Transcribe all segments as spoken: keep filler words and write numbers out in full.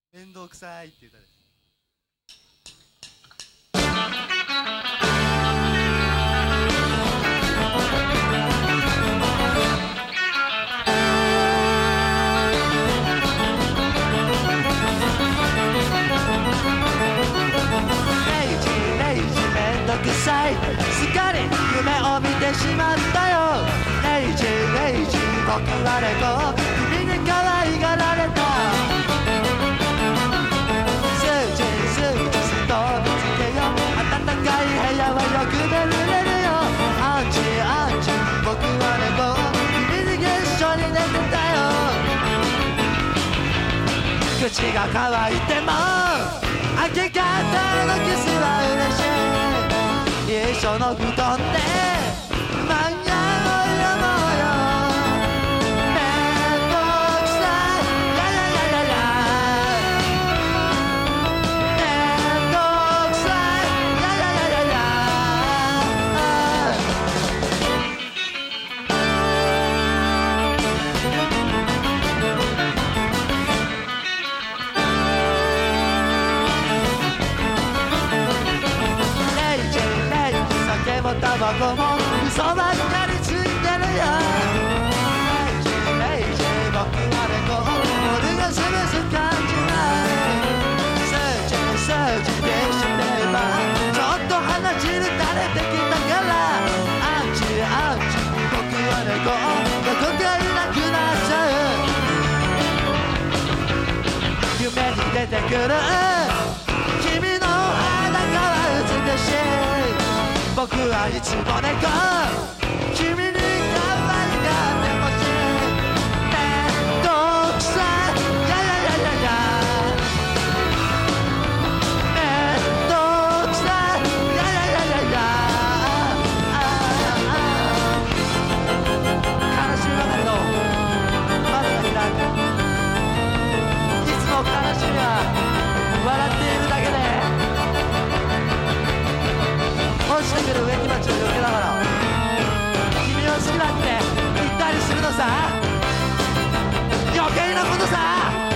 めんどくさいっていう歌です。すっかり夢を見てしまったよ。レイジレイジ僕は猫、君に可愛がられた。スージースージーストーブつけよ、暖かい部屋はよく眠れるよ。アンチアンチ僕は猫、君に一緒に寝てたよ。口が乾いても明け方のキスは嬉しい。一緒の布団で漫画を読もうよ。めんどくさいややややや、めんどくさいややややや。タバコも嘘ばっかりついてるよ。レイジレイジ僕は猫、俺が示す感じない。スージースージーでしてればちょっと鼻汁垂れてきたから。アンチアンチ僕は猫、どこかいなくなっちゃう。夢に出てくる君の裸は美しい。僕はいつも猫、君に可愛がってほしい。めんどくさいややややや、めんどくさいややややや。悲しみばかりの窓が開く。いつも悲しみは笑っているだけで落ちてくる植木鉢を避けながら君を好きだって言ったりするのさ。余計なことさ。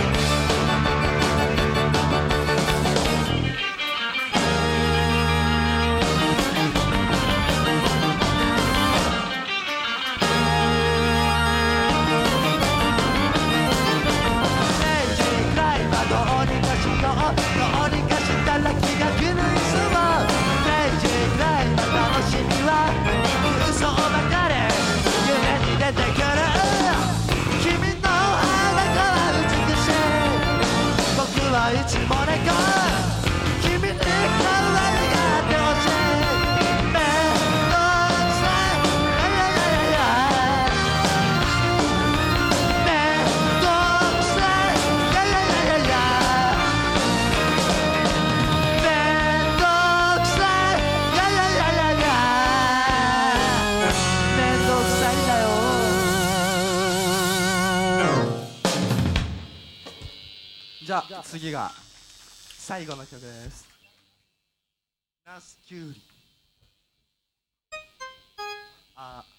レイジーくらいはどうにかしよう、どうにかしたら気が狂いそう。楽しみは嘘ばかり夢に出てくる。君の裸は美しい。僕はいつも猫、君に可愛がってほしい。めんどくさいややややや、めんどくさいややややや、めんどくさいややややや。じゃあ次が最後の曲です。ナスキュウリ。あ